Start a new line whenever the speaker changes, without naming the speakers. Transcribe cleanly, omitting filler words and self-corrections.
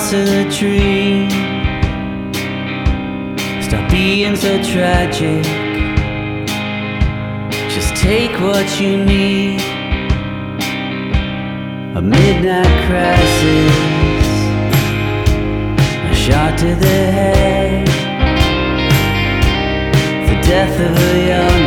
loss of the dream. Stop being so tragic. Just take what you need. A midnight crisis, a shot to the head, the death of a young